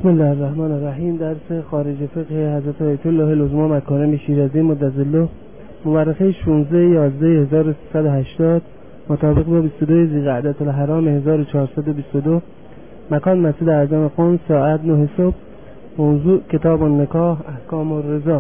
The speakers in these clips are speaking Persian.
بسم الله الرحمن الرحیم. درس خارج فقه حضرت آیت الله العظما مکارم شیرازی مدظله، مورخه 16/11/1380 مطابق با 22 ذی‌قعده الحرام 1422. مکان مسجد اعظم قم، ساعت 9 صبح. موضوع کتاب النکاح، احکام الرضا.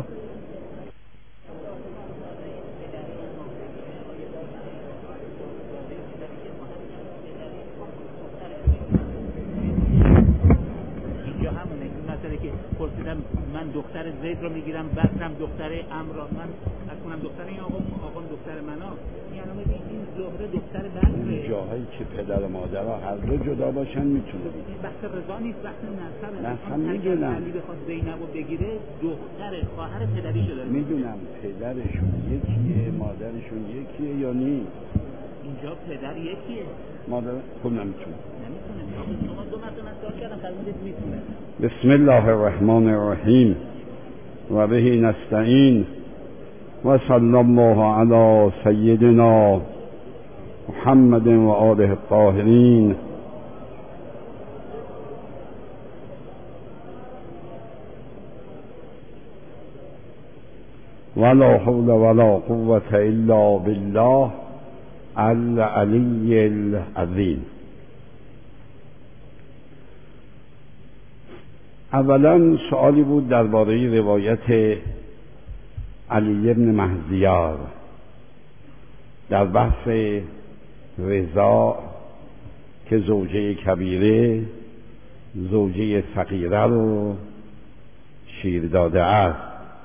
من دختر زید رو میگیرم، بکرم دختر عمرو رو من اصلا دختر این آقا دختر منا، یعنی این زهره دختر بکره. جاهایی که پدر و مادر هر دو جدا باشن میتونه این بحث رضا نیست، بحث نسبه. نسبه میدونم. علی بخواد زینب رو بگیره، دختر خواهر پدریشو داره. میدونم پدرشون یکیه، مادرشون یکیه یا نی؟ اینجا پدر یکیه، مادر خب نمیتونه. شما دو مرتبه سوال کردم فرمودید میتونه. بسم الله الرحمن الرحیم و به نستعین و صلی الله علی سیدنا محمد و آله الطاهرین. ولا حول ولا قوة الا بالله العلی العظیم. اولا سوالی بود درباره روایت علی بن مهذیار در بحث رضا که زوجه کبیره زوجه صغیره رو شیر داده است.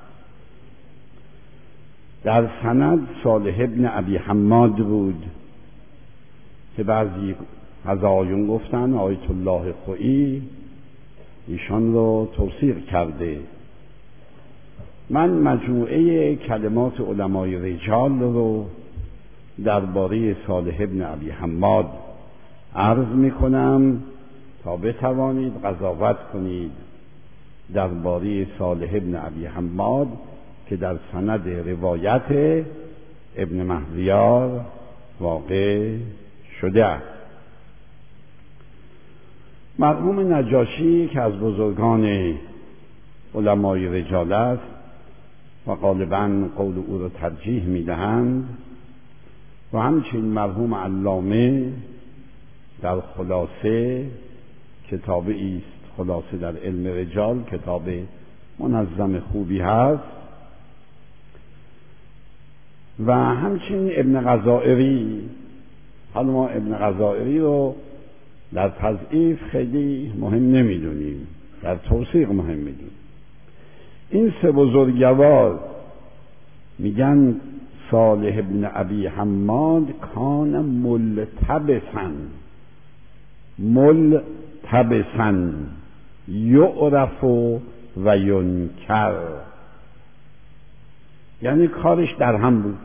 در سند صالح بن ابی حماد بود که بعضی از آیون گفتن آیت الله خویی ایشان رو توثیق کرده. من مجموعه کلمات علمای رجال رو درباره صالح بن ابی حماد عرض می کنم تا بتوانید قضاوت کنید درباره صالح بن ابی حماد که در سند روایت ابن مهذیار واقع شده است. مرحوم نجاشی که از بزرگان علمای رجال است و غالباً قول او را ترجیح می‌دهند و همچنین مرحوم علامه در خلاصه کتابی است، خلاصه در علم رجال، کتاب منظم خوبی هست، و همچنین ابن غزائری. حالا ما ابن غزائری رو در تضعیف خیلی مهم نمیدونیم، در توثیق مهم میدونیم. این سه بزرگوار میگن صالح بن ابی حماد کان ملتبسا یعرف و ینکر، یعنی کارش در هم بود.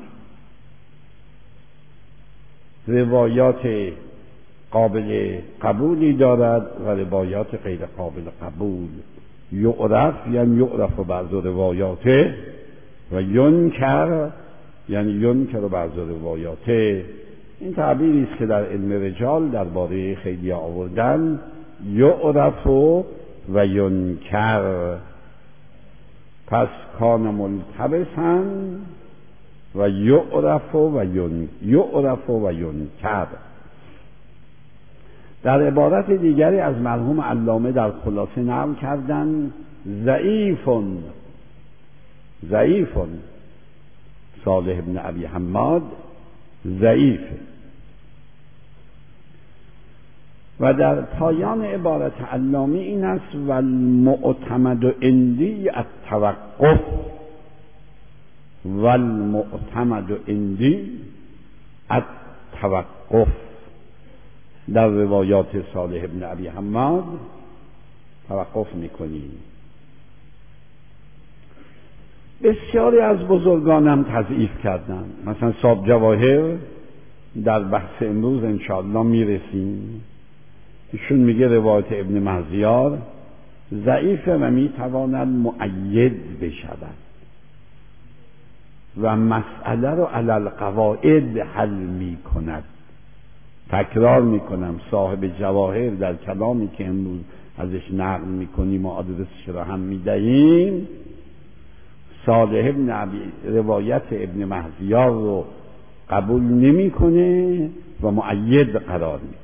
روایات قابل قبولی دارد و روایات غیر قابل قبول. یعرف یعنی یعرف بعض روایاته و ینکر یعنی ینکر بعض روایاته. این تعبیری است که در علم رجال درباره خیلی آوردن، یعرف و ینکر. پس کان ملتبسا و یعرف و ینکر. در عبارت دیگری از مرحوم علامه در خلاصه نقل کردن ضعیفون صالح بن ابی حماد ضعیفه. و در پایان عبارت علامه این است والمعتمد عندی التوقف، در روایات صالح بن ابی حماد توقف میکنیم. بسیاری از بزرگانم تضعیف کردن، مثلا صاحب جواهر در بحث امروز انشاءالله میرسیم. ایشون میگه روایت ابن مهذیار ضعیفه و میتواند مؤید بشود و مسئله رو علی القواعد حل میکند. تکرار میکنم صاحب جواهر در کلامی که امروز ازش نقل میکنیم و آدرسش را هم میدهیم، صالح ابن ابی روایت ابن مهدیار رو قبول نمیکنه و مؤید قرار میده.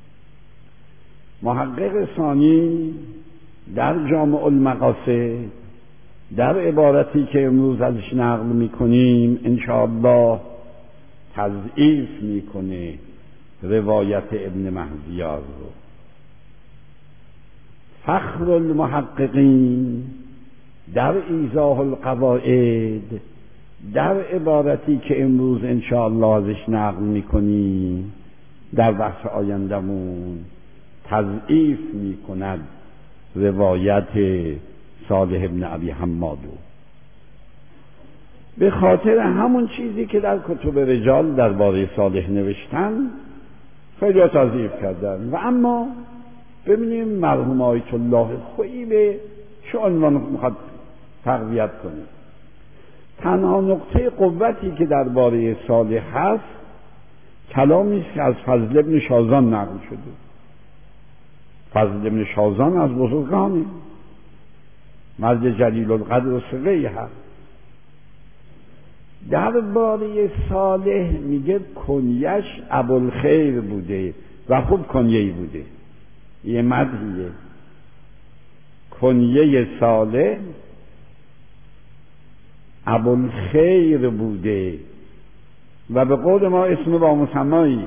محقق ثانی در جامع المقاصد در عبارتی که امروز ازش نقل میکنیم انشاءالله تضعیف میکنه روایت ابن مهدیار رو. فخر المحققین در ایضاح القواعد در عبارتی که امروز انشاءالله ازش نقل میکنیم در بحث آیندمون تضعیف میکند روایت صالح ابن ابی حمادو، به خاطر همون چیزی که در کتب رجال درباره صالح نوشتن خیلی تضعیف کردن. و اما ببینیم مرحوم آیت الله خویی به چه عنوان میخواد تقویت کنه. تنها نقطه قوتی که درباره صالح هست کلامی است که از فضل ابن شازان نقل شده. فضل ابن شازان از بزرگانه، مرد جلیل القدر و ثقه‌ای هست. درباره صالح میگه کنیش ابوالخیر بوده و خوب کنیه‌ای بوده. یه مدحیه، کنیه صالح ابوالخیر بوده و به قول ما اسم با مسمایی.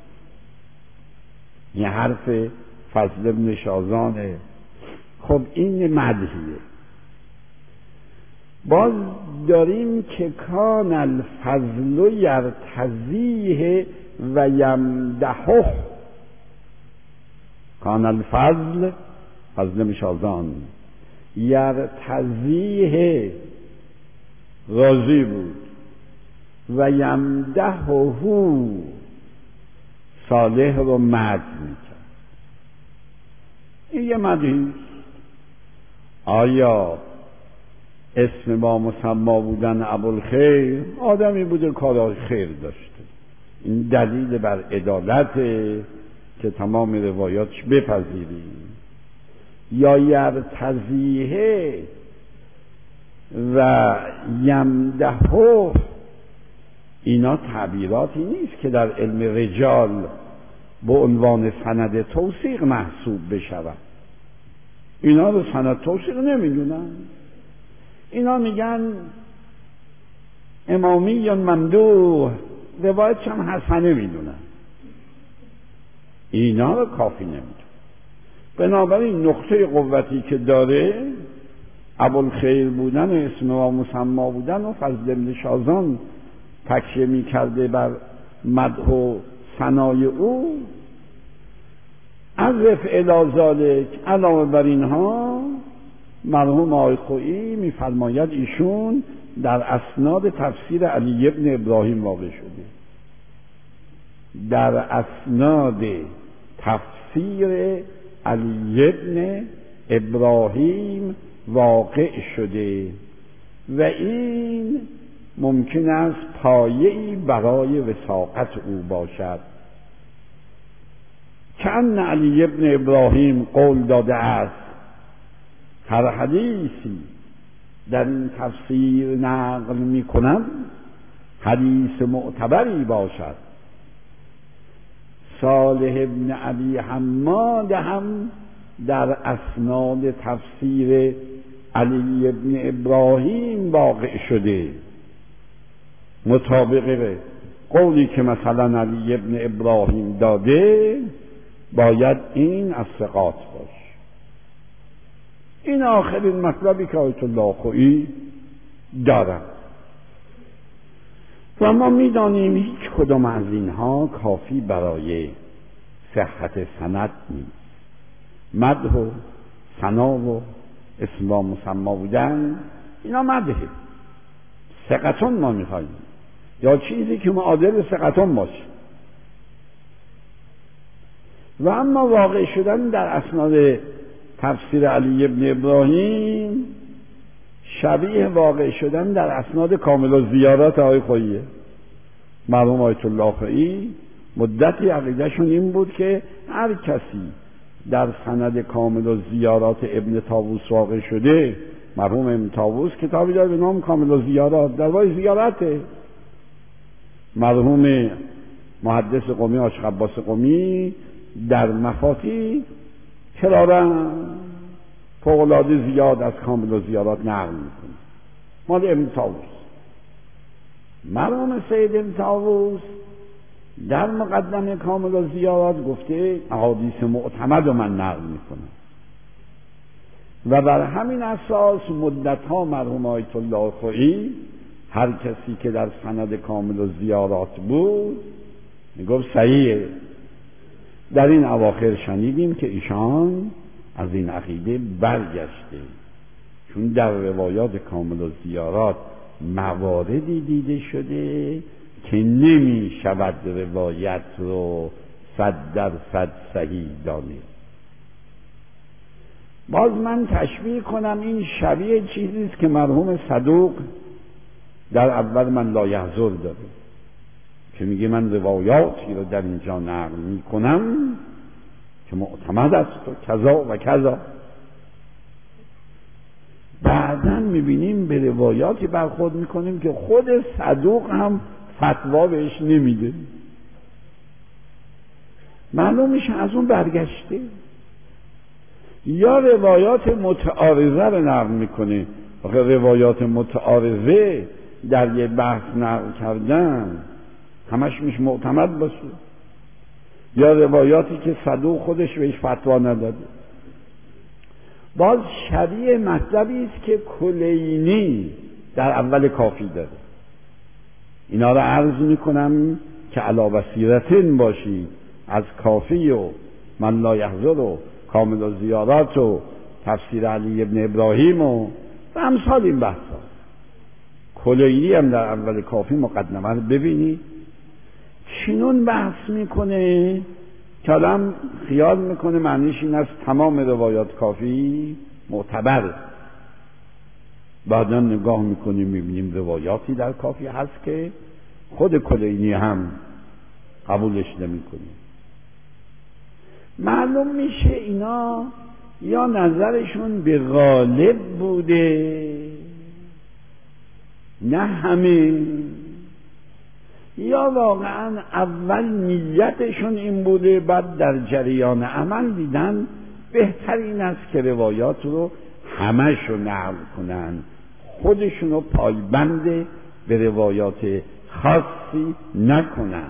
یه حرف فضل ابن شازانه. خب این مدحیه. باز داریم که کان الفضل یرتضیه و یمدحه. کان الفضل، فضل ابن شازان، یرتضیه راضی بود و یمدحه صالح رو مدح میکرد. این یه مدحی. آیا اسم با مسما بودن ابوالخیر، آدمی بوده کارهای خیر داشته، این دلیل بر عدالته که تمام روایاتش بپذیریم. یا یرتضیه و یمدحه، اینا تعبیراتی نیست که در علم رجال به عنوان سند توثیق محسوب بشود. اینا رو سند توثیق نمیدونن. اینا میگن امامی ممدوح، روایتش هم حسنه میدونن. اینا رو کافی نمیدونن. بنابراین نقطه قوتی که داره ابوالخیر بودن، اسم و مسما بودن و فضل ابن شازان تکیه میکرده بر مدح و ثنای او. عرف الی ذالک، علاوه بر اینها مرحوم آقای خویی میفرماید ایشون در اسناد تفسیر علی ابن ابراهیم واقع شده. در اسناد تفسیر علی ابن ابراهیم واقع شده و این ممکن است پایه‌ای برای وثاقت او باشد. کأن علی ابن ابراهیم قول داده است هر حدیثی در این تفسیر نقل می کنم حدیث معتبری باشد. صالح ابن ابی حماد هم در اسناد تفسیر علی ابن ابراهیم واقع شده، مطابق قولی که مثلا علی ابن ابراهیم داده باید این از ثقات باش. این آخرین مطلبی که آیت الله خویی دارم. و ما میدانیم هیچ کدام از اینها کافی برای صحت سند نیست. مدح و ثنا و اسم و مسما بودن اینا مدحه. ثقتون ما میخواییم، یا چیزی که معادل ثقتون باشه. و اما واقع شدن در اسناد تفسیر علی ابن ابراهیم شبیه واقع شدن در اسناد کامل الزیارات آقای خوییه. مرحوم آیت الله خویی مدتی عقیدهشون این بود که هر کسی در سند کامل الزیارات ابن طاووس واقع شده. مرحوم ابن طاووس کتابی داره به نام کامل الزیارات، درباره زیارته. مرحوم محدث قمی عاشق عباس قمی در مفاتیح کرارا فوق‌العاده زیاد از کامل الزیارات نقل میکنه، مال ابن طاووس. مرحوم سید ابن طاووس در مقدمه کامل الزیارات گفته احادیث معتمد رو من نقل میکنم و بر همین اساس مدتها مرحوم آیت الله خویی هر کسی که در سند کامل الزیارات بود میگفت صحیحه. در این اواخر شنیدیم که ایشان از این عقیده برگشته، چون در روایات کامل الزیارات مواردی دیده شده که نمی شود روایت رو 100% صحیح دانست. باز من تشبیه کنم، این شبیه چیزیست که مرحوم صدوق در اول من لا یحضر داره که میگه من روایاتی رو در اینجا نقل میکنم که معتمد است و کذا و کذا. بعداً میبینیم به روایاتی برخورد میکنیم که خود صدوق هم فتوا بهش نمیده، معلوم میشه از اون برگشته. یا روایات متعارضه رو نقل میکنه، آخه روایات متعارضه در یه بحث نقل کردن همش میشه معتمد باشه. یا روایاتی که صدوق خودش بهش فتوا نداده. باز شبیه مطلبی است که کلینی در اول کافی داره. اینا رو عرض میکنم که علی بصیرتین باشید از کافی و من لا یحضر و کامل الزیارات و تفسیر علی ابن ابراهیم و امثال این بحثا. کلینی هم در اول کافی مقدمه رو ببینید چنون بحث میکنه که آدم خیال میکنه معنیش این است تمام روایات کافی معتبر. بعدا نگاه میکنیم میبینیم روایاتی در کافی هست که خود کلینی هم قبولش نمیکنه. معلوم میشه اینا یا نظرشون به غالب بوده نه همه، یا واقعا اول نیتشون این بوده بعد در جریان عمل دیدن بهترین است که روایات رو همه‌شو نقل کنن، خودشونو پایبند به روایات خاصی نکنن.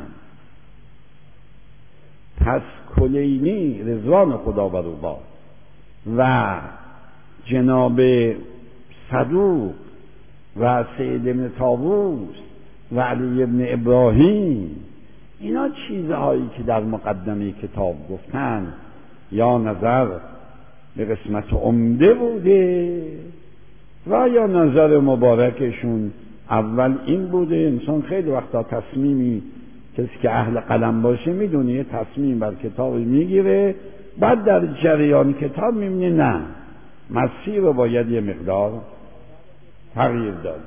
پس کلینی رضوان خدا بر او باد و جناب صدوق و سید ابن طاووس و علی ابن ابراهیم، اینا چیزهایی که در مقدمه کتاب گفتن یا نظر به قسمت عمده بوده و یا نظر مبارکشون اول این بوده. انسان خیلی وقتا تصمیمی، کسی که اهل قلم باشه میدونه یه تصمیم بر کتابی میگیره، بعد در جریان کتاب میبینه نه مسیر رو باید یه مقدار تغییر داد.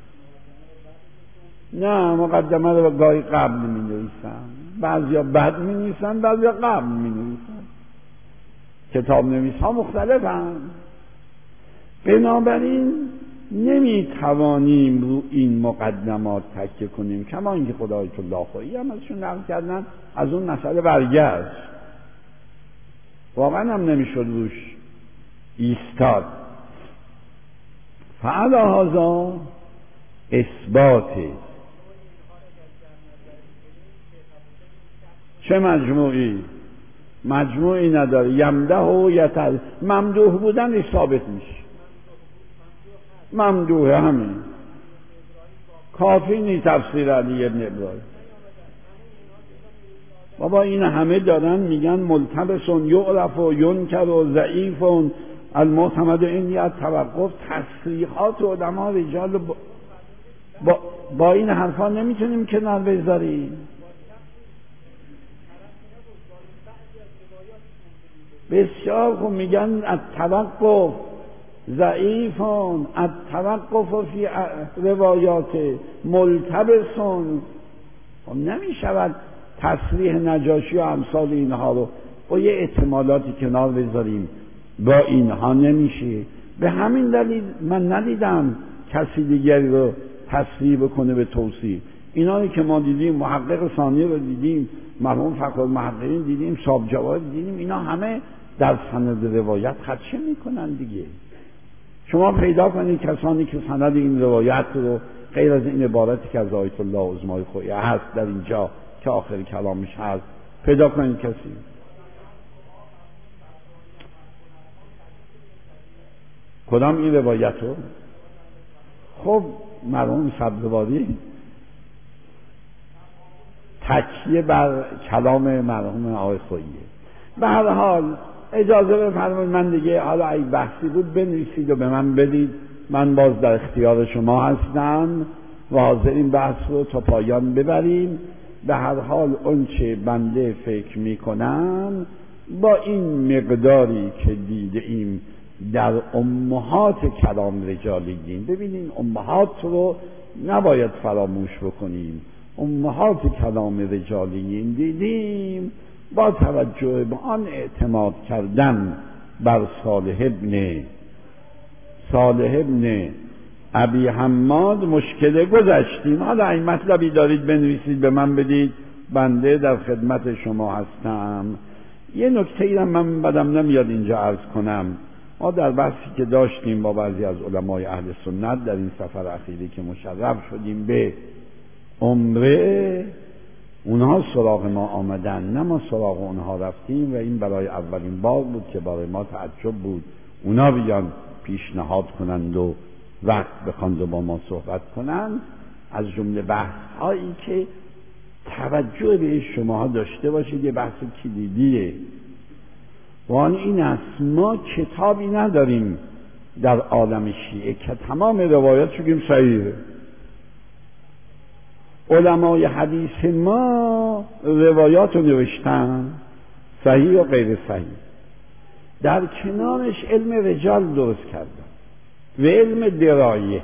نه مقدمه رو گاهی قبل می نویسن، بعضیا بعد می نویسن، بعضیا قبل می نویسن. کتاب نویس ها مختلفن. بنابراین نمی توانیم رو این مقدمات تکیه کنیم، کما اینکه خدای الله خویی هم ازشون نقل کردن از اون مسئله برگشت، واقعا هم نمیشد روش ایستاد. فعلا هذا اثباته. چه مجموعی؟ مجموعی نداره. یمده و یتل، ممدوح بودن ثابت میشه. ممدوح همین کافی نی تفسیر علی ابن ابراهیم. بابا این همه دارن میگن ملتبسون یعرف و ینکر و ضعیفون المعتمد این توقف. تصریحات علما رجال با این حرفا نمیتونیم کنار بذاریم. بسیار خوب میگن التوقف ضعیفون، التوقف فی روایات ملتبسون. نمیشود تصریح نجاشی و امثال اینها رو با یه احتمالاتی کنار بذاریم، با اینها نمیشه. به همین دلیل من ندیدم کسی دیگری رو تصریح بکنه به توصیف. اینایی که ما دیدیم، محقق ثانی رو دیدیم، مرحوم فخرالمحققین دیدیم، صاحب جواهر دیدیم، اینا همه در سند روایت خدشه میکنن دیگه. شما پیدا کنید کسانی که سند این روایت رو غیر از این عبارتی که از آیت الله عظمای خویی هست در اینجا که آخر کلامش هست، پیدا کنید کسی؟ کدام این روایت رو؟ خب مرحوم سبزواری تکیه بر کلام مرحوم آقای خوییه. به هر حال اجازه بفرمایید من دیگه حالا ای بحثی بود بنویسید و به من بدید، من باز در اختیار شما هستم و حاضر این بحث رو تا پایان ببریم. به هر حال اون چه بنده فکر میکنم با این مقداری که دیده ایم در امهات کلام رجالیین، ببینین امهات رو نباید فراموش بکنیم، امهات کلام رجالیین دیدیم با توجه به آن اعتماد کردن بر صالح ابن ابی حماد مشکل گذشتیم. حالا این مطلبی دارید بنویسید به من بدید، بنده در خدمت شما هستم. یه نکته ای من بدم نمیاد اینجا عرض کنم. ما در بحثی که داشتیم با بعضی از علمای اهل سنت در این سفر اخیری که مشرف شدیم به عمره، اونها سراغ ما آمدن، نه ما سراغ اونها رفتیم و این برای اولین بار بود که برای ما تعجب بود اونا بیان پیشنهاد کنند و وقت بخواند و با ما صحبت کنند. از جمله بحث هایی که توجه به شما داشته باشید، یه بحث کلیدیه و آن این است ما کتابی نداریم در عالم شیعه که تمام روایات بگیم صحیحه. علمای حدیث ما روایات رو نوشتن صحیح و غیر صحیح، در کنارش علم رجال درست کردن و علم درایه،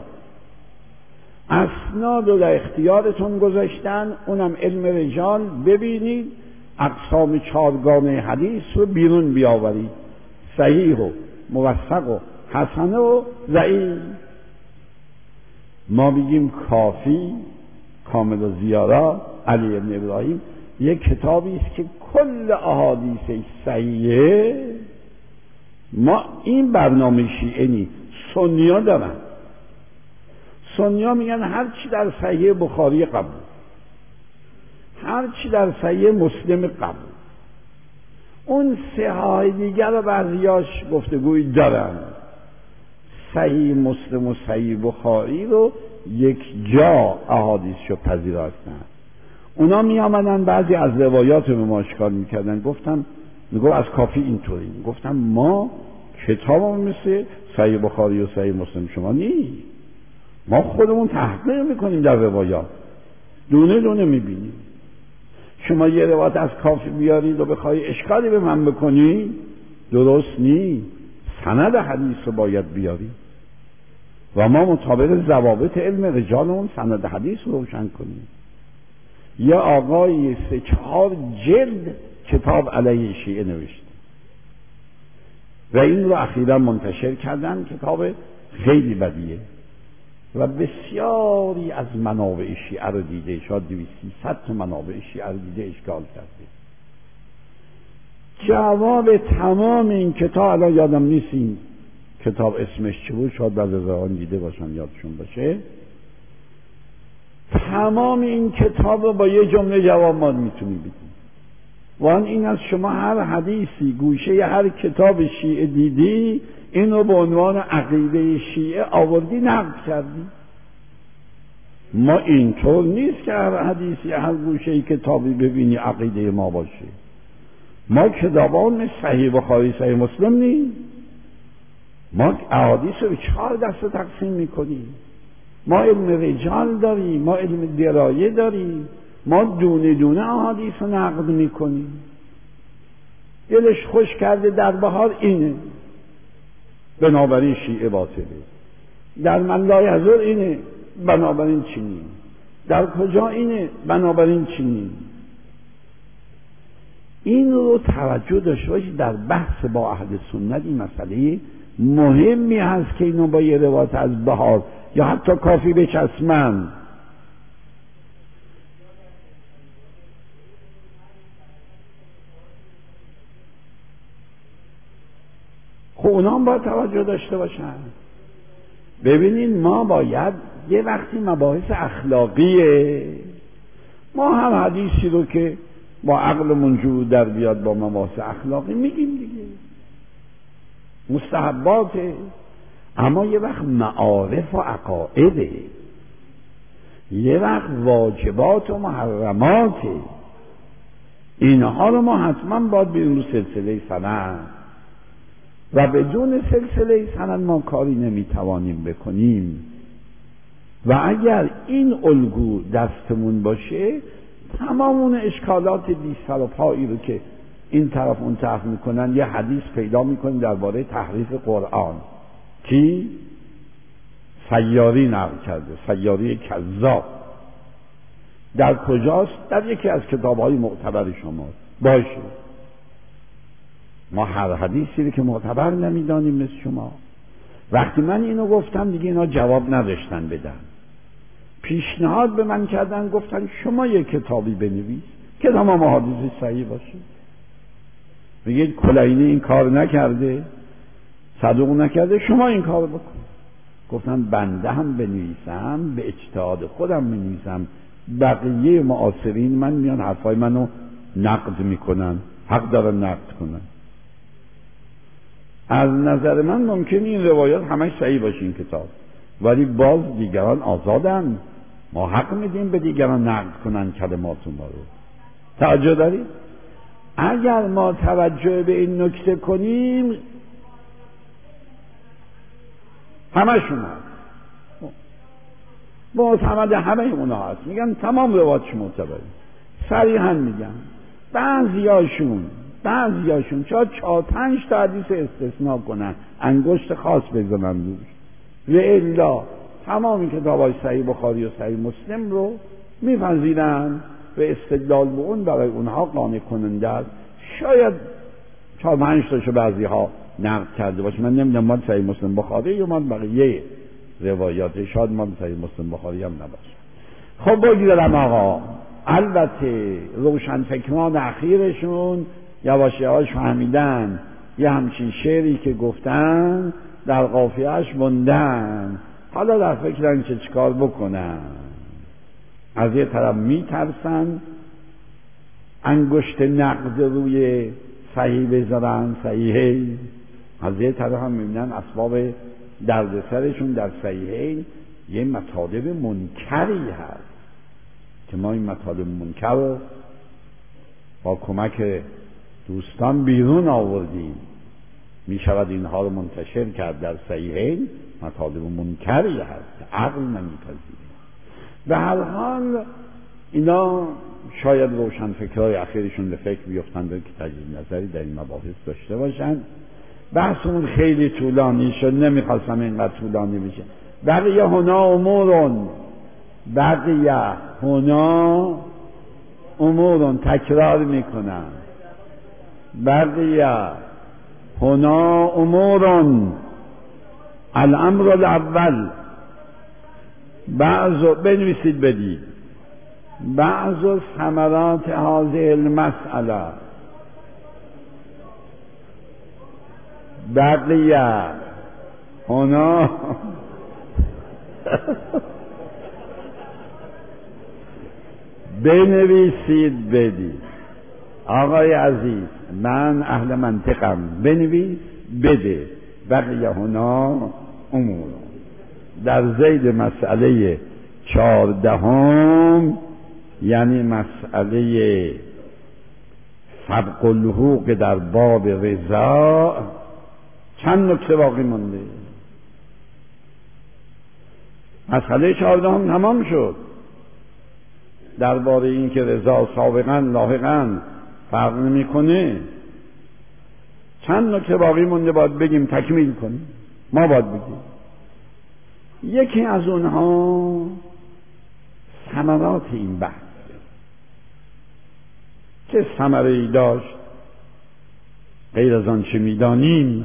اسناد رو در اختیارتون گذاشتن، اونم علم رجال. ببینید اقسام چارگانه حدیث رو بیرون بیاورید، صحیح و موثق و حسنه و ضعیف. ما بگیم کافی، کامل و زیارا، علی ابن ابراهیم یک کتابی است که کل احادیث صحیحه. ما این برنامه شیعه نیست، سنی‌ها دارن. سنی‌ها میگن هر چی در صحیح بخاری قبول، هر چی در صحیح مسلم قبول. اون صحاح دیگر رو بعضیاش گفتگوی دارن، صحیح مسلم و صحیح بخاری رو یک جا احادیثشو پذیرفتن. اونا می آمدن بعضی از روایات رو به ما اشکال میکردن. گفتم از کافی اینطوری. گفتم ما کتابمون مثل صحیح بخاری و صحیح مسلم شما نیست، ما خودمون تحقیق میکنیم در روایات، دونه دونه میبینیم. شما یه روایت از کافی بیارید و بخوای اشکالی به من بکنی درست نیست، سند حدیث رو باید بیارید و ما مطابق ضوابط علم رجالمون سند حدیث رو روشن کنیم. یه آقای 3-4 جلد کتاب علیه شیعه نوشته و این رو اخیرا منتشر کردن، کتاب خیلی بدیه و بسیاری از منابع شیعه رو دیده، شاید 200-300 تا منابع شیعه رو دیده، اشکال کرده. جواب تمام این کتاب الان یادم نیست این کتاب اسمش چی بود، شاید بعضی از آن دیده باشن یادشون باشه. تمام این کتاب رو با یه جمله جواب ما میتونی بدیم. وان این از شما هر حدیثی گوشه هر کتاب شیعه دیدی این رو به عنوان عقیده شیعه آوردی نقد کردی. ما اینطور نیست که هر حدیثی هر گوشه کتابی ببینی عقیده ما باشه. ما کتابان صحیح بخاری صحیح مسلم نیست، ما احادیث رو به 4 دسته تقسیم میکنیم. ما علم رجال داریم، ما علم درایه داریم، ما دونه دونه احادیث رو نقد میکنیم. دلش خوش کرده در بهار اینه، بنابراین شیعه باطله. در من لا یحضر اینه، بنابراین چنین. در کجا اینه، بنابراین چنین. این رو توجه داشته باشید. در بحث با اهل سنت این مسئله مهمی هست که اینو با یه روایت از بهار یا حتی کافی بچسبن. خب اونا هم باید توجه داشته باشن. ببینید ما باید یه وقتی مباحث اخلاقیه، ما هم حدیثی رو که با عقلمون جور در بیاد با مباحث اخلاقی میگیم دیگه، مستحباته. اما یه وقت معارف و عقائده، یه وقت واجبات و محرماته، اینها رو ما حتما باید بریم رو سلسله سند و بدون سلسله سند ما کاری نمیتوانیم بکنیم. و اگر این الگو دستمون باشه، تمام اون اشکالات بی سر و پایی رو که این طرف اون طرف میکنن، یه حدیث پیدا میکنیم درباره تحریف قرآن. کی؟ سیاری نقل کرده، سیاری کذاب. در کجاست؟ در یکی از کتاب‌های معتبر شماست. باشه، ما هر حدیثی رو که معتبر نمیدانیم مثل شما. وقتی من اینو گفتم دیگه اینا جواب نداشتن بدن، پیشنهاد به من کردن، گفتن شما یک کتابی بنویس که تمام احادیث صحیح باشه. میگید کلینی این کار نکرده، صدوق نکرده، شما این کار بکن. گفتن بنده هم بنویسم، به اجتهاد خودم بنویسم، بقیه معاصرین من میان حرفای منو نقد میکنن، حق دارن نقد کنن. از نظر من ممکنه این روایات همش صحیح باشه این کتاب، ولی باز دیگران آزادن، ما حق میدیم به دیگران نقد کنن کلمات ما رو. توجه دارید؟ اگر ما توجه به این نکته کنیم، همشون هست، معتمد همه اونا هست، میگن تمام روایاتش معتبره، صریحا میگن. بعضیاشون شاید 4-5 تا حدیث استثناء کنن، انگشت خاص بزنن روش، و الا تمام کتاب‌های صحیح بخاری و صحیح مسلم رو میپذیرن و استدلال به اون برای اونها قانع کننده است. شاید 4-5 تاشو بعضی‌ها نقد کرده باشه، من نمیدونم مال صحیح مسلم بخاری یا مال بقیه روایات، شاید مال صحیح مسلم بخاری هم نباشه. خب بگذارم آقا، البته روشنفکران اخیرشون یواش یواش فهمیدن یه همچین شعری که گفتن در قافیه‌اش موندن، حالا در فکرن که چیکار بکنن. از یه طرف میترسن انگشت نقد روی صحیح بذارن، صحیحه، از یه طرف هم میبینن اسباب دردسرشون در صحیحین یه مطالب منکری هست که ما این مطالب منکر رو با کمک دوستان بیرون آوردیم. می شود اینها رو منتشر کرد در صحیحین، مطالب منکری هست که عقل نمیپذیره. به هر حال اینا شاید روشنفکرهای اخیرشون به فکر بیفتند که تجدید نظری در این مباحث داشته باشن. بحثمون خیلی طولانی شد، نمیخواستم اینقدر طولانی بشه. بقیه هنا امورون تکرار میکنم، بقیه هنا امورون. الامر الاول، بنویسید بدید، بعض ثمرات هذه المسئله، بقیه هنا بنویسید بدید. آقای عزیز، من اهل منطقم، بنویس بده. بقیه هنا امور. در ذیل مسئله 14 یعنی مسئله سبق الحقوق در باب رضا چند نکته باقی مونده. مسئله 14 تمام شد درباره این که رضا سابقا لاحقا فرق نمیکنه. چند نکته باقی مونده باید بگیم، تکمیل کنیم. ما باید بگیم یکی از اونها ثمرات این بحث چه ثمره‌ای داشت غیر از آن چه می‌دانیم.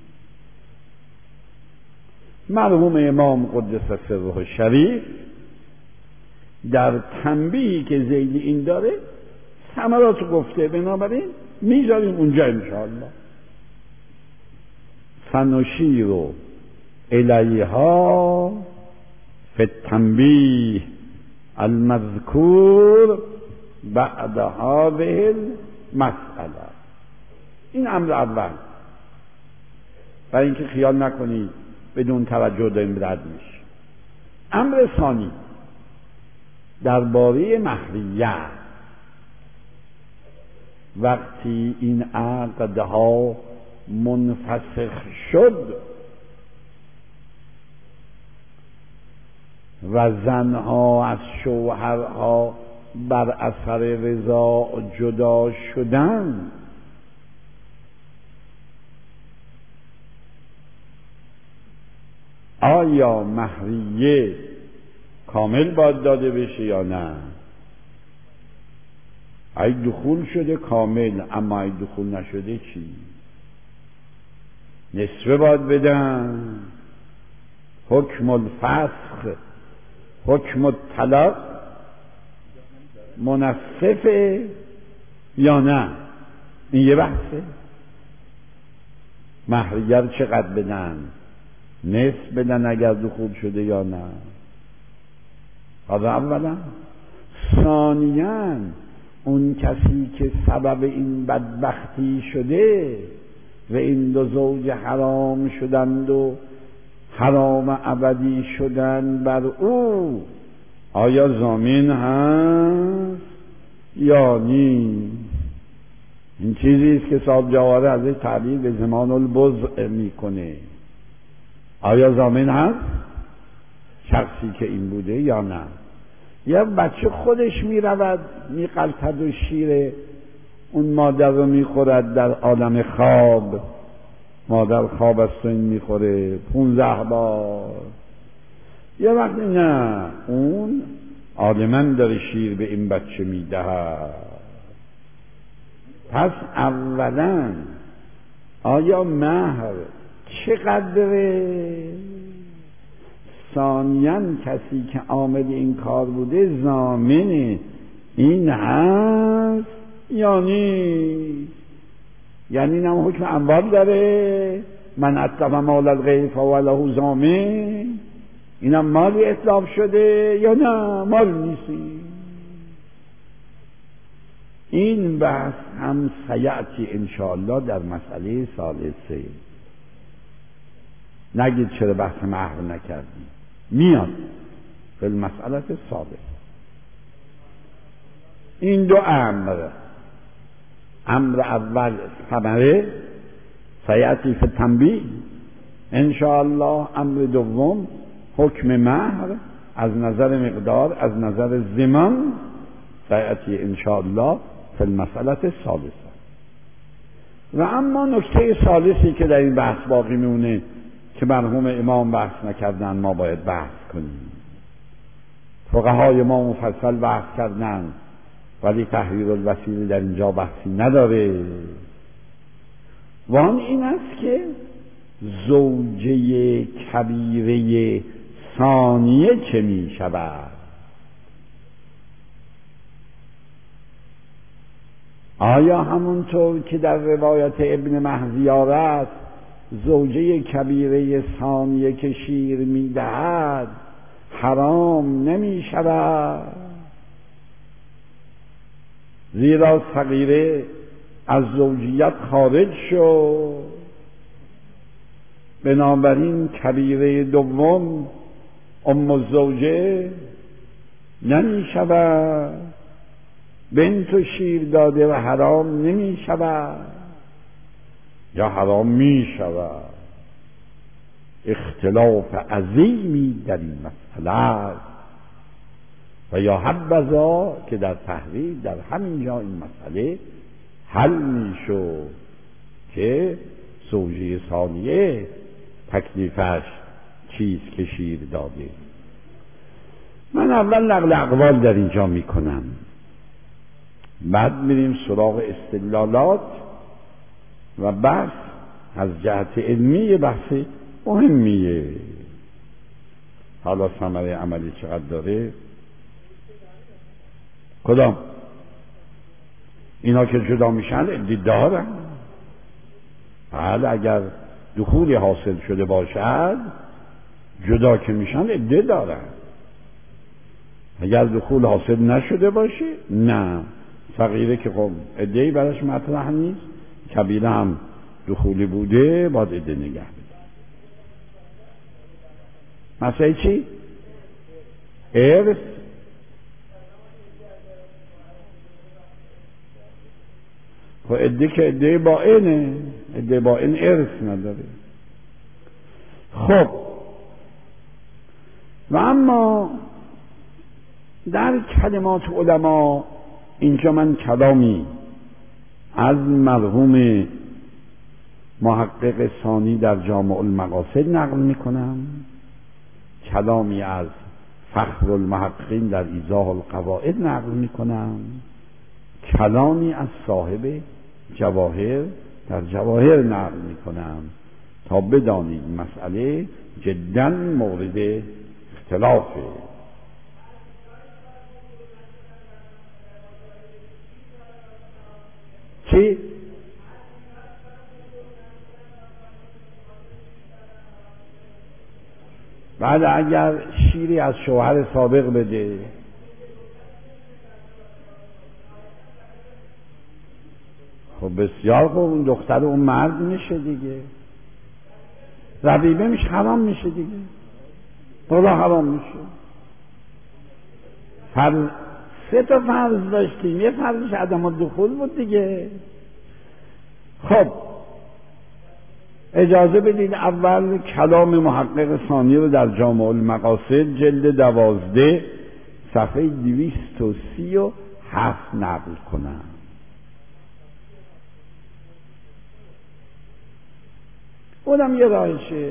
مرحوم امام قدس سره شریف در تنبیهی که ذیل این داره ثمرات گفته، بنابراین میذاریم اونجا انشاءالله. سنشیر الیها فی التنبیه المذکور بعد هذه المسئله. این امر اول، برای اینکه خیال نکنید بدون توجه داریم رد میشه. امر ثانی درباره مهریه، وقتی این عقدها منفسخ شد و زنها از شوهرها بر اثر رضا جدا شدند، آیا مهریه کامل باید داده بشه یا نه؟ اگه دخول شده کامل، اما اگه دخول نشده چی؟ نصفه باید بدن؟ حکم الفسخ، حکم الطلاق منصفه یا نه؟ این یه بحثه. مهریه رو چقدر بدن؟ نصف بدن اگر دخول شده یا نه؟ حالا اولا. ثانیاً اون کسی که سبب این بدبختی شده و این دو زوج حرام شدند و حرام ابدی شدند بر او، آیا ضامن هست یا نیست؟ این چیزی است که صاحب جواهر ازش تعبیر به زمان البضع میکنه. آیا ضامن هست شخصی که این بوده یا نه؟ یا بچه خودش میرود میقلتد و شیر اون مادر رو میخورد در عالم خواب، مادر خواب است و این میخوره 15 بار. یه وقتی نه، اون عالماً داره شیر به این بچه میدهد. پس اولا آیا مهر چقدره؟ ثانیاً کسی که عامل این کار بوده ضامن این هست یا نیست؟ یعنی نه حکم اموال داره، من اتلف مال الغیر فهو له ضامن، اینم مالی اتلاف شده یا نه مال نیستی؟ این بحث هم سیأتی انشاءالله در مسئله ثالثه. نگید چرا بحث مهر نکردیم، میاد به المسئله ثالث. این دو امر اول ثمره سیأتی فی التنبیه انشاءالله، امر دوم حکم مهر از نظر مقدار، از نظر زمان سیأتی انشاءالله فی المسئله الثالثه. و اما نکته ثالثی که در این بحث باقی میمونه که مرحوم امام بحث نکردن، ما باید بحث کنیم. فقهای ما مفصل بحث کردن ولی تحریر الوسیله در اینجا بحثی نداره. و آن این است که زوجه کبیره ثانیه چه می شود؟ آیا همونطور که در روایت ابن مهزیار است زوجه کبیره ثانیه که شیر می دهد حرام نمی شود؟ زیرا صغیره از زوجیت خارج شد، بنابراین کبیره دوم ام الزوجه نمی شود، بنت شیر داده و حرام نمی شود یا حرام می شود. اختلاف عظیمی در این مسئله و یا حبذا که در تحریر در همین جا این مسئله حل می شد که زوجه ثانیه تکلیفش چیست که شیر داده. من اول نقل اقوال در اینجا می کنم. بعد میریم سراغ استدلالات و بحث از جهت علمی بحث مهمیه. حالا ثمره عملی چقدر داره؟ کدام؟ اینا که جدا میشن عده دارن. بله اگر دخولی حاصل شده باشد جدا که میشن عده دارن. اگر دخول حاصل نشده باشه نه، صغیره که خب عده‌ای براش مطرح نیست، کبیره هم دخولی بوده باید عده نگه بده. مسئله چی؟ ارث. خب عده که عده باینه، عده باین ارث نداره. خب و اما در کلمات علما اینجا من کلامی از مرحوم محقق ثانی در جامع المقاصد نقل میکنم، کلامی از فخر المحققین در ایضاح القواعد نقل میکنم، کلامی از صاحب جواهر در جواهر نقل میکنم تا بدانید مسئله جدا مورد اختلافه. چی؟ بعد اگر شیری از شوهر سابق بده خب بسیار خوب، اون دختر اون مرد میشه دیگه، ربیبه میشه، حرام میشه دیگه، طلا حرام میشه. سه تا فرض داشتیم، یه فرضش عدم الدخول بود دیگه. خب اجازه بدید اول کلام محقق ثانی رو در جامع المقاصد جلد 12 صفحه 237 نقل کنم. اونم یه راهشه،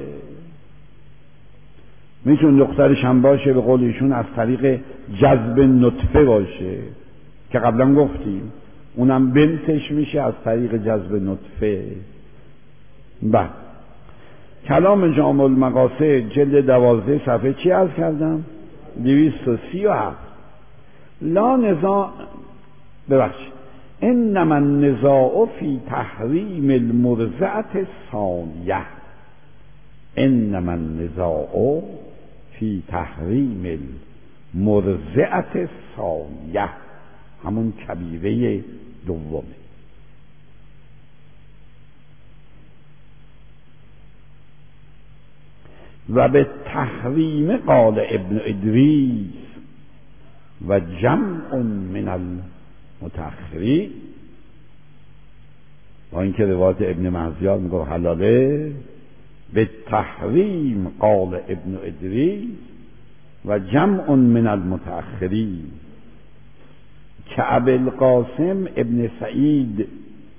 میتون دخترش هم باشه، به قول ایشون از طریق جذب نطفه باشه که قبلا گفتیم، اونم بنتش میشه از طریق جذب نطفه. بعد کلام جامع المقاصد جلد 12 صفحه چی عرض کردم؟ 237. لا نزاع، ببخشید، انما النزاع فی تحریم المرضعة الثانیه، انما النزاع فی تحریم المرضعة الثانیه، همون کبیره دومه. و به تحریم قال ابن ادریس و جمع من المتأخرین، با اینکه روایت ابن مهزیار میگه حلاله، به تحریم قال ابن ادریس و جمع من المتأخرین که ابوالقاسم ابن سعید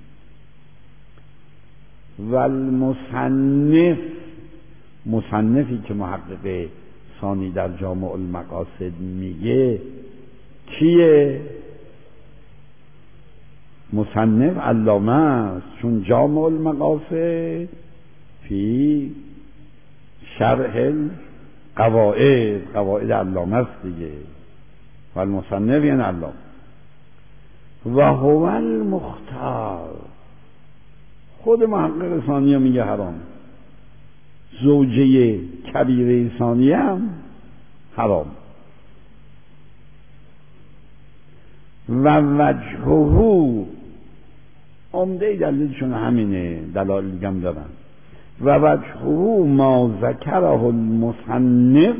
و المصنف، مصنفی که محقق ثانی در جامع المقاصد میگه کیه؟ مصنف علامه است، چون جامع المقاصد فی شرح قواعد علامه است دیگه، و المصنف یعنی علامه. و هو المختار، خود محقق ثانی میگه حرام، زوجه کبیره ثانی هم حرام. و وجهه، عمده دلیلشون همینه، دلایل دیگه هم دارن. و وجهه ما ذکره المصنف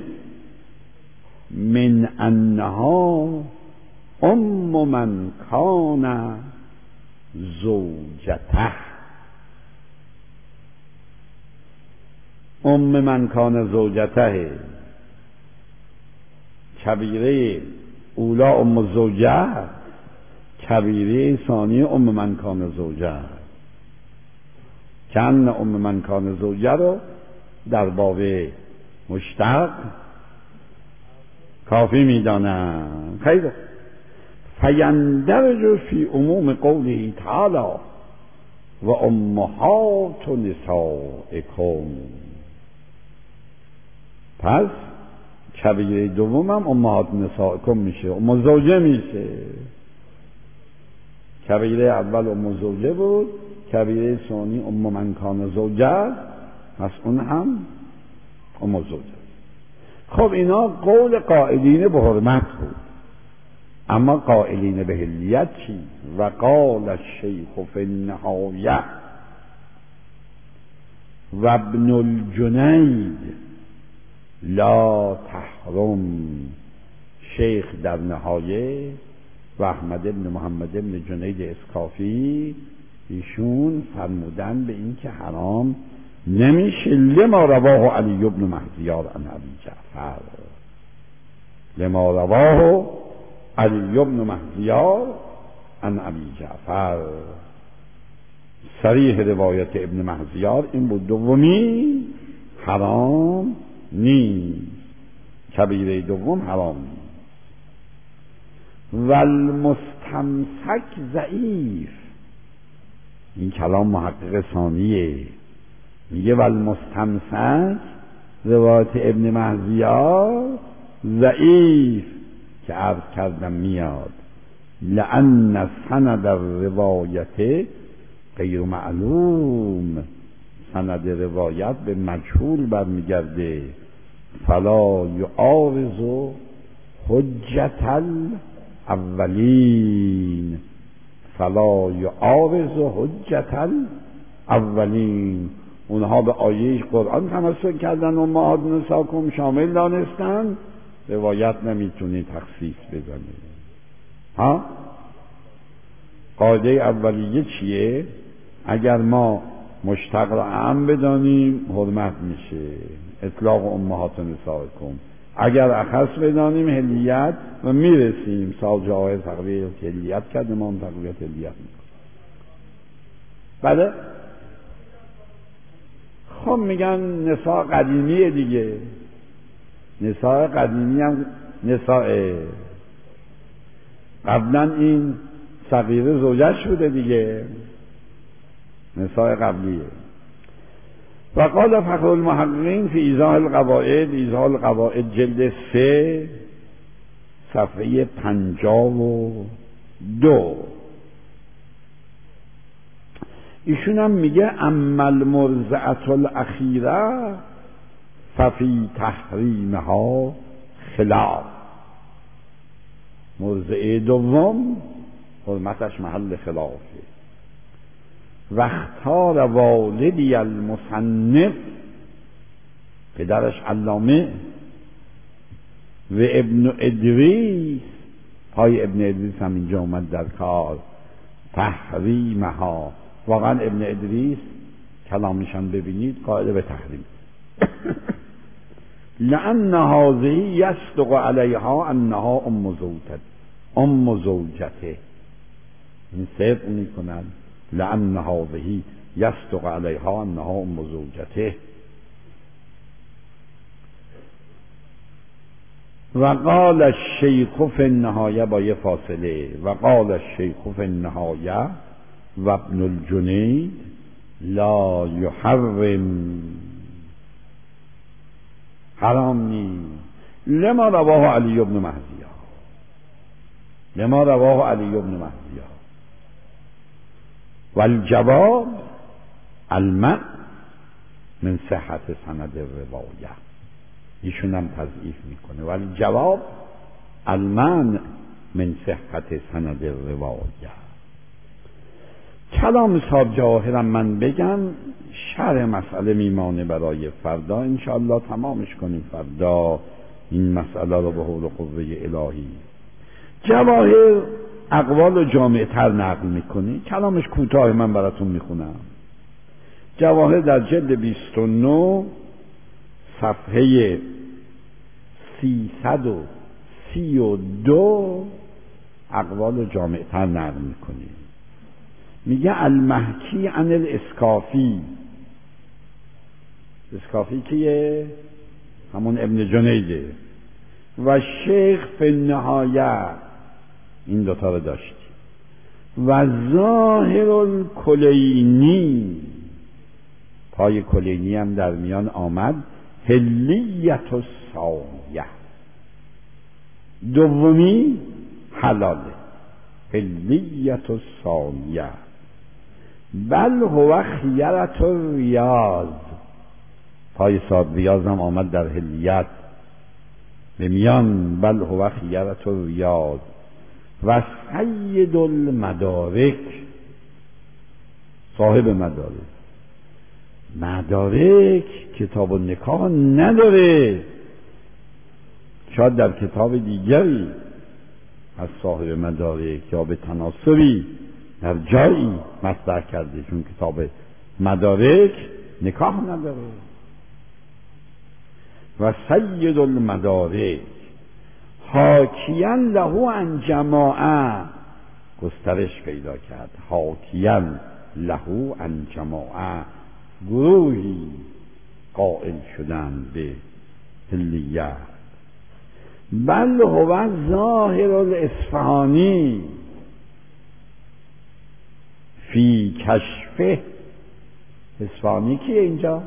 من انها من کان زوجته، من کان زوجته، کبیره اولا زوجه، کبیره ثانی من کان زوجه. کن من کان زوجه رو در باب مشتق کافی میدانم. خیلی فیندرج فی عموم قوله تعالی و امهات نسائکم. پس کبیره دوم هم امهات نسائکم میشه، ام زوجه میشه. کبیره اول ام زوجه بود، کبیره ثانی ام من کان زوجه، پس اون هم ام زوجه. خب اینا قول قائلین به حرمت بود، اما قائلین به حلیت چی؟ و قال الشیخ فی النهایه و ابن الجنید لا تحرم. شیخ در نهایه و احمد ابن محمد ابن جنید اسکافی ایشون فرمودن به این که حرام نمیشه. لما رواه علی ابن مهدیار عن ابی جعفر، لما رواه علی ابن مهدیار عن ابی جعفر. صریح روایت ابن مهدیار این بود دومی حرام نیست، کبیره دوم حرام نیست. والمستمسک ضعیف، این کلام محقق ثانیه، میگه والمستمسک روایت ابن مهدیار ضعیف که عرض کردم میاد، لأن سند الروایت غیر معلوم، سند روایت به مجهول برمیگرده. فلا یعارض حجت الاولین، فلا یعارض حجت الاولین. اونها به آیه قرآن تمسک کردن و امهات نسائکم شامل دانستن، روایت نمیتونی تخصیص بزنه. ها قاعده اولیه چیه؟ اگر ما مشتق را اعم بدانیم حرمت میشه، اطلاق امهات نسائکم. اگر اخص بدانیم حلیت و میرسیم سال جاهای تقویت حلیت کرد، امام تقویت حلیت میکنه. بله خب میگن نساء قدیمیه دیگه، نساء قدیمی هم نساء قبلا این صغیره زوجش بوده دیگه، نساء قبلیه. و قال فخر المحققین فی ایضاح القواعد، ایضاح القواعد جلد 3 صفحه 52، ایشون هم میگه اما المرضعة الاخیره ففی تحریمها خلاف. مرضعه دوم حرمتش محل خلافه. و اختار والدی المصنف، پدرش علامه، و ابن ادریس، پای ابن ادریس هم اینجا اومد در کار، تحریمها. واقعا ابن ادریس کلامشان ببینید قائل به تحریم. لأن هذه یصدق علیها انها ام زوجته، این صدق میکنن. لأن هذه یصدق علیها انها ام زوجته. و قال الشیخ فی النهایه، با یه فاصله، و قال الشیخ فی النهایه و ابن الجنید لا یحرم، حرام نیست. لما رواه علی ابن مهدیار، لما رواه علی ابن مهدیار. والجواب المنع من صحت سند الروایه، ایشون هم تضعیف میکنه. والجواب المنع من صحت سند الروایه. کلام صاحب جواهرم من بگم، شرح مسئله میمانه برای فردا، انشاءالله تمامش کنیم فردا این مسئله رو به حول و قوه الهی. جواهر اقوال جامع تر نقل میکنه، کلامش کوتاه، من براتون میخونم. جواهر در جلد 29 صفحه 332 اقوال جامع تر نقل میکنه. میگه المحکی عن الاسکافی، اسکافی کیه؟ همون ابن جنیده. و شیخ فی النهایه این دوتا رو داشتی. و ظاهر الکلینی، پای کلینی هم در میان آمد، حلیت الثانیه، دومی حلاله، حلیت الثانیه، بل هو خیرت الریاض، پای صاد ریاض هم آمد در حلیت به میان، بل هو خیرت الریاض و سید المدارک، صاحب مدارک. مدارک کتاب النکاح نداره، شاید در کتاب دیگری از صاحب مدارک یا به تناسبی در جایی مطرح کرده، چون کتاب مدارک نکاح نداره. و سید المدارک حاکیا له عن جماعه، گسترش پیدا کرد، حاکیا له عن جماعه، گروهی قائل شدن به حلیت. بل هو ظاهر الاصفهانی فی کشفه. اصفهانی کیه اینجا؟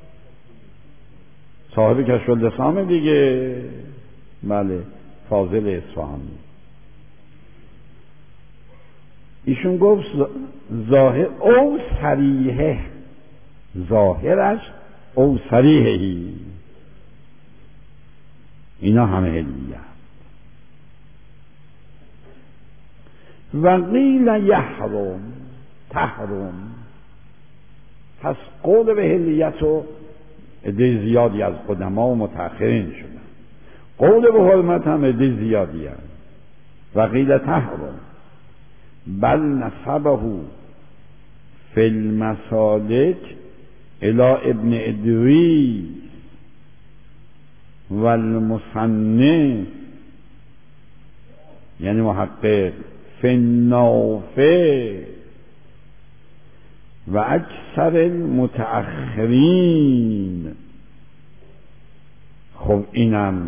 صاحب کشف اللسان دیگه، بله، فاضل اصفهانی. ایشون گفت ظاهر او صریحه، ظاهرش او صریحهی، اینا همه حلیت. و قیل یحرم تحرم، پس قول به حلیت رو عده زیادی از قدما و متأخرین شدن، قول به حرمت هم عده زیادی هست. و قیل تحرم بل نسبه فی المسالک الی ابن ادریس و المصنف، یعنی محقق، فی النافع و اکثر المتأخرین. خب اینم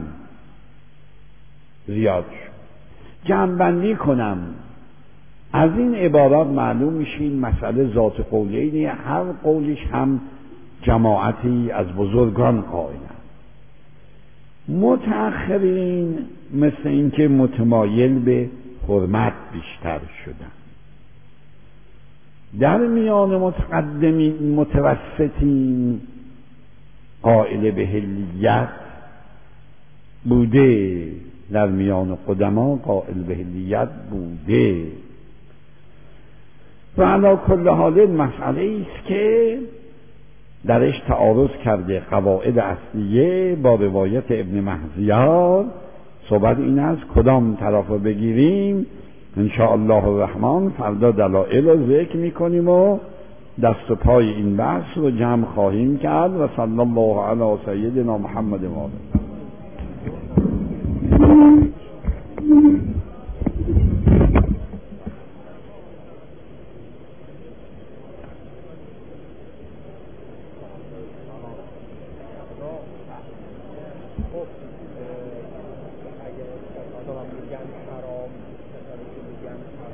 زیاد شد. جمع‌بندی کنم، از این عبارات معلوم میشه این مسئله ذات قولینه، هر قولش هم جماعتی از بزرگان قائلند. متأخرین مثل اینکه متمایل به حرمت بیشتر شدن، در میان متقدمین متوسطین قائل به حلیت بوده، در میان قدما قائل به حلیت بوده. و علی کل حال مسئله است که درش تعارض کرده قواعد اصلیه با روایت ابن مهزیار. صحبت این است کدام طرف رو بگیریم. ان شاء الله الرحمن فردا دلائل رو ذکر میکنیم و دست و پای این بحث رو جمع خواهیم کرد. و صلی الله علی سیدنا محمد و آله. اگر میگن حرام، میگن